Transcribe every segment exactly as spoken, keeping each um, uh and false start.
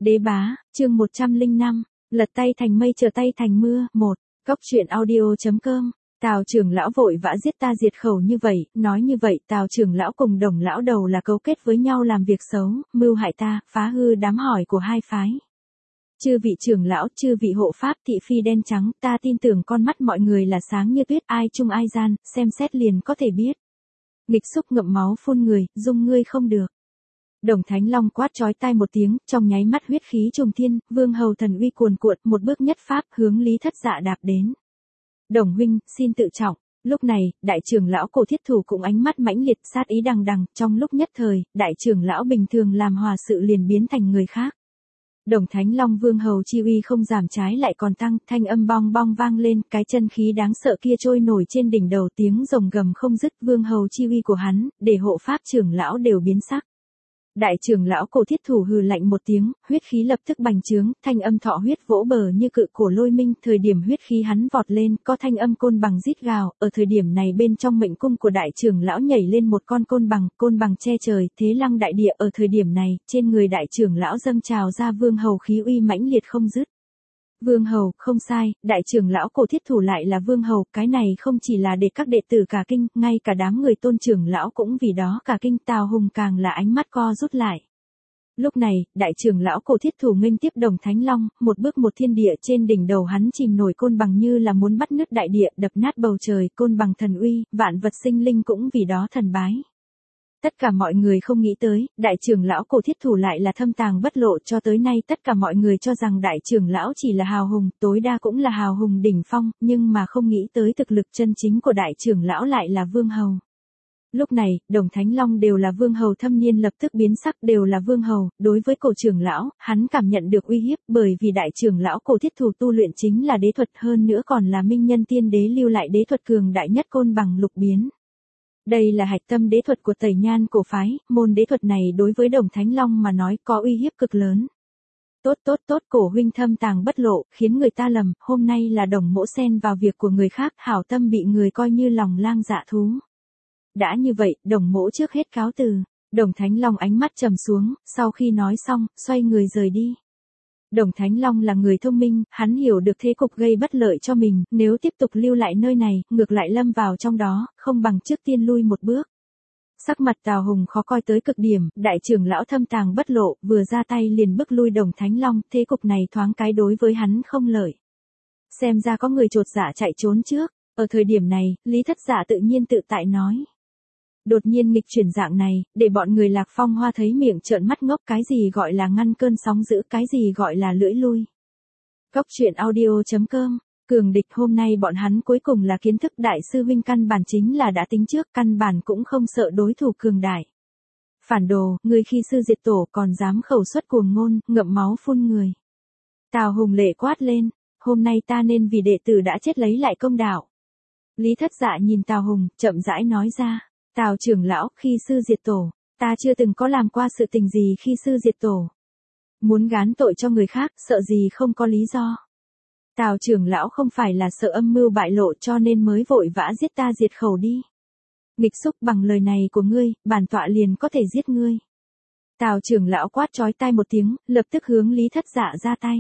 Đế bá, chương một trăm lẻ năm, lật tay thành mây trở tay thành mưa, một, Cóc truyện audio.com. Tào trưởng lão vội vã giết ta diệt khẩu như vậy, nói như vậy Tào trưởng lão cùng Đồng lão đầu là cấu kết với nhau làm việc xấu, mưu hại ta, phá hư đám hỏi của hai phái. Chư vị trưởng lão, chư vị hộ pháp thị phi đen trắng, ta tin tưởng con mắt mọi người là sáng như tuyết, ai chung ai gian, xem xét liền có thể biết. Nghịch xúc ngậm máu phun người, dung ngươi không được. Đồng Thánh Long quát chói tai một tiếng, trong nháy mắt huyết khí trùng thiên, vương hầu thần uy cuồn cuộn, một bước nhất pháp hướng Lý Thất Dạ đạp đến. Đồng huynh, xin tự trọng. Lúc này, đại trưởng lão Cổ Thiết Thủ cũng ánh mắt mãnh liệt, sát ý đằng đằng, trong lúc nhất thời, đại trưởng lão bình thường làm hòa sự liền biến thành người khác. Đồng Thánh Long vương hầu chi uy không giảm trái lại còn tăng, thanh âm bong bong vang lên, cái chân khí đáng sợ kia trôi nổi trên đỉnh đầu, tiếng rồng gầm không dứt, vương hầu chi uy của hắn, để hộ pháp trưởng lão đều biến sắc. Đại trưởng lão Cổ Thiết Thủ hừ lạnh một tiếng, huyết khí lập tức bành trướng, thanh âm thọ huyết vỗ bờ như cự cổ lôi minh, thời điểm huyết khí hắn vọt lên, có thanh âm côn bằng rít gào, ở thời điểm này bên trong mệnh cung của đại trưởng lão nhảy lên một con côn bằng, côn bằng che trời, thế lăng đại địa, ở thời điểm này, trên người đại trưởng lão dâng trào ra vương hầu khí uy mãnh liệt không dứt. Vương hầu, không sai, đại trưởng lão Cổ Thiết Thủ lại là vương hầu, cái này không chỉ là để các đệ tử cả kinh, ngay cả đám người tôn trưởng lão cũng vì đó cả kinh, Tào Hùng càng là ánh mắt co rút lại. Lúc này, đại trưởng lão Cổ Thiết Thủ nghênh tiếp Đồng Thánh Long, một bước một thiên địa, trên đỉnh đầu hắn chìm nổi côn bằng như là muốn bắt nứt đại địa, đập nát bầu trời, côn bằng thần uy, vạn vật sinh linh cũng vì đó thần bái. Tất cả mọi người không nghĩ tới, đại trưởng lão Cổ Thiết Thủ lại là thâm tàng bất lộ, cho tới nay tất cả mọi người cho rằng đại trưởng lão chỉ là hào hùng, tối đa cũng là hào hùng đỉnh phong, nhưng mà không nghĩ tới thực lực chân chính của đại trưởng lão lại là vương hầu. Lúc này, Đồng Thánh Long đều là vương hầu thâm niên lập tức biến sắc, đều là vương hầu, đối với Cổ trưởng lão, hắn cảm nhận được uy hiếp, bởi vì đại trưởng lão Cổ Thiết Thủ tu luyện chính là đế thuật, hơn nữa còn là minh nhân tiên đế lưu lại đế thuật cường đại nhất côn bằng lục biến. Đây là hạch tâm đế thuật của Tẩy Nhan cổ phái, môn đế thuật này đối với Đồng Thánh Long mà nói có uy hiếp cực lớn. Tốt tốt tốt, Cổ huynh thâm tàng bất lộ, khiến người ta lầm, hôm nay là Đồng mỗ xen vào việc của người khác, hảo tâm bị người coi như lòng lang dạ thú. Đã như vậy, Đồng mỗ trước hết cáo từ. Đồng Thánh Long ánh mắt trầm xuống, sau khi nói xong, xoay người rời đi. Đồng Thánh Long là người thông minh, hắn hiểu được thế cục gây bất lợi cho mình, nếu tiếp tục lưu lại nơi này, ngược lại lâm vào trong đó, không bằng trước tiên lui một bước. Sắc mặt Tào Hùng khó coi tới cực điểm, đại trưởng lão thâm tàng bất lộ, vừa ra tay liền bức lui Đồng Thánh Long, thế cục này thoáng cái đối với hắn không lợi. Xem ra có người chột dạ chạy trốn trước, ở thời điểm này, Lý Thất Dạ tự nhiên tự tại nói. Đột nhiên nghịch chuyển dạng này, để bọn người Lạc Phong Hoa thấy miệng trợn mắt ngốc, cái gì gọi là ngăn cơn sóng dữ, cái gì gọi là lưỡi lui. Cóc truyện audio.com, cường địch hôm nay bọn hắn cuối cùng là kiến thức đại sư huynh căn bản chính là đã tính trước, căn bản cũng không sợ đối thủ cường đại. Phản đồ, người khi sư diệt tổ còn dám khẩu xuất cuồng ngôn, ngậm máu phun người. Tào Hùng lệ quát lên, hôm nay ta nên vì đệ tử đã chết lấy lại công đạo. Lý Thất Dạ nhìn Tào Hùng, chậm rãi nói ra. Tào trưởng lão, khi sư diệt tổ, ta chưa từng có làm qua sự tình gì khi sư diệt tổ. Muốn gán tội cho người khác, sợ gì không có lý do. Tào trưởng lão không phải là sợ âm mưu bại lộ cho nên mới vội vã giết ta diệt khẩu đi. Nghịch xúc, bằng lời này của ngươi, bản tọa liền có thể giết ngươi. Tào trưởng lão quát chói tai một tiếng, lập tức hướng Lý Thất Dạ ra tay.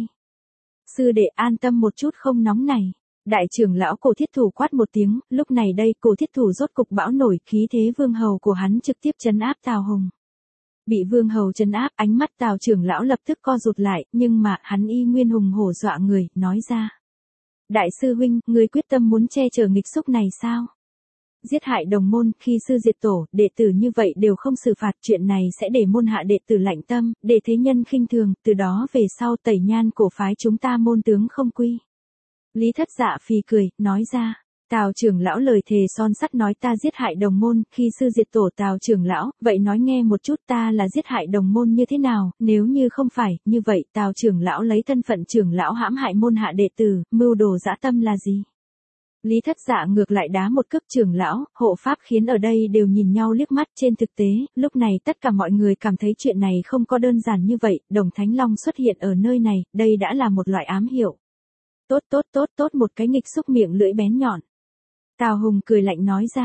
Sư đệ an tâm một chút, không nóng này. Đại trưởng lão Cổ Thiết Thủ quát một tiếng, lúc này đây Cổ Thiết Thủ rốt cục bão nổi, khí thế vương hầu của hắn trực tiếp trấn áp Tào Hùng. Bị vương hầu trấn áp, ánh mắt Tào trưởng lão lập tức co rụt lại, nhưng mà hắn y nguyên hùng hổ dọa người, nói ra. Đại sư huynh, ngươi quyết tâm muốn che chở nghịch xúc này sao? Giết hại đồng môn, khi sư diệt tổ, đệ tử như vậy đều không xử phạt, chuyện này sẽ để môn hạ đệ tử lạnh tâm, để thế nhân khinh thường, từ đó về sau Tẩy Nhan cổ phái chúng ta môn tướng không quy. Lý Thất Dạ phì cười, nói ra, Tào trưởng lão lời thề son sắt nói ta giết hại đồng môn, khi sư diệt tổ. Tào trưởng lão, vậy nói nghe một chút ta là giết hại đồng môn như thế nào, nếu như không phải, như vậy Tào trưởng lão lấy thân phận trưởng lão hãm hại môn hạ đệ tử, mưu đồ dã tâm là gì? Lý Thất Dạ ngược lại đá một cước trưởng lão, hộ pháp khiến ở đây đều nhìn nhau liếc mắt, trên thực tế, lúc này tất cả mọi người cảm thấy chuyện này không có đơn giản như vậy, Đồng Thánh Long xuất hiện ở nơi này, đây đã là một loại ám hiệu. Tốt tốt tốt tốt, một cái nghịch xúc miệng lưỡi bén nhọn. Tào Hùng cười lạnh nói ra,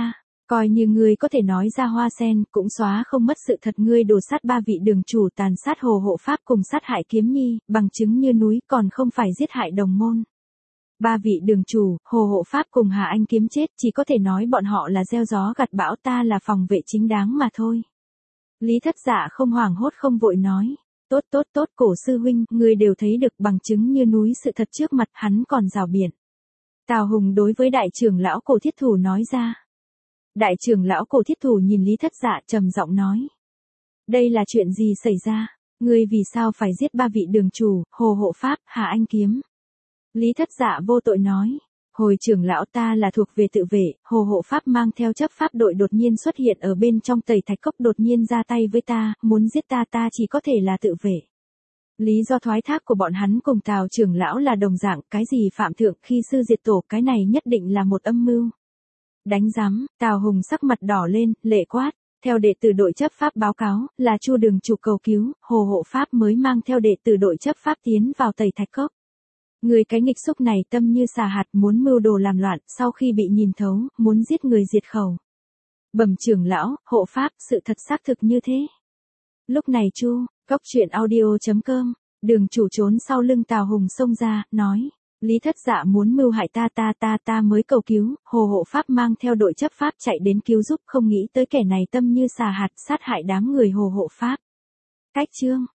Coi như ngươi có thể nói ra hoa sen, cũng xóa không mất sự thật ngươi đổ sát ba vị đường chủ, tàn sát hồ hộ pháp cùng sát hại kiếm nhi, bằng chứng như núi, còn không phải giết hại đồng môn. Ba vị đường chủ, hồ hộ pháp cùng Hà Anh kiếm chết, chỉ có thể nói bọn họ là gieo gió gặt bão, ta là phòng vệ chính đáng mà thôi. Lý Thất Dạ không hoảng hốt không vội nói. Tốt tốt tốt, cổ sư huynh, ngươi đều thấy được, bằng chứng như núi, sự thật trước mặt hắn còn rào biện. Tào Hùng đối với đại trưởng lão Cổ Thiết Thủ nói ra. Đại trưởng lão Cổ Thiết Thủ nhìn Lý Thất Dạ trầm giọng nói. Đây là chuyện gì xảy ra? Ngươi vì sao phải giết ba vị đường chủ, hồ hộ pháp, Hà Anh kiếm? Lý Thất Dạ vô tội nói. Hồi trưởng lão, ta là thuộc về tự vệ, hồ hộ pháp mang theo chấp pháp đội đột nhiên xuất hiện ở bên trong Tẩy Thạch Cốc, đột nhiên ra tay với ta, muốn giết ta, ta chỉ có thể là tự vệ. Lý do thoái thác của bọn hắn cùng Tào trưởng lão là đồng dạng, cái gì phạm thượng khi sư diệt tổ, cái này nhất định là một âm mưu. Đánh rắm, Tào Hùng sắc mặt đỏ lên, lệ quát. Theo đệ tử đội chấp pháp báo cáo, là Chu đường chủ cầu cứu, hồ hộ pháp mới mang theo đệ tử đội chấp pháp tiến vào Tẩy Thạch Cốc. Người cái nghịch xúc này tâm như xà hạt, muốn mưu đồ làm loạn, sau khi bị nhìn thấu, muốn giết người diệt khẩu. Bẩm trưởng lão, hộ pháp, sự thật xác thực như thế. Lúc này Chu, Cốc Truyện Audio chấm com, đường chủ trốn sau lưng Tào Hùng xông ra, nói. Lý Thất Dạ muốn mưu hại ta ta ta ta mới cầu cứu, hồ hộ pháp mang theo đội chấp pháp chạy đến cứu giúp, không nghĩ tới kẻ này tâm như xà hạt, sát hại đám người hồ hộ pháp. Cách chương.